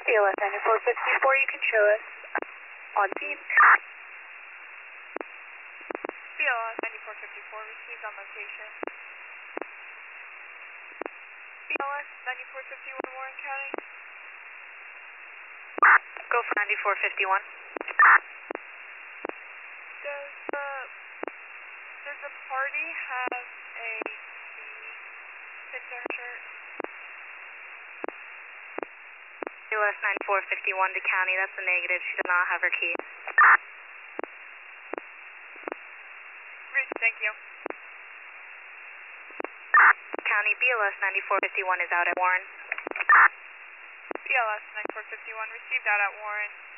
BLS 9454, you can show us on scene. BLS 9454, received on location. BLS 9451, Warren County. Go for 9451. Does the party have a pinned to her shirt? BLS 9451 to county, that's a negative. She does not have her keys. Thank you. County, BLS 9451 is out at Warren. BLS 9451, received out at Warren.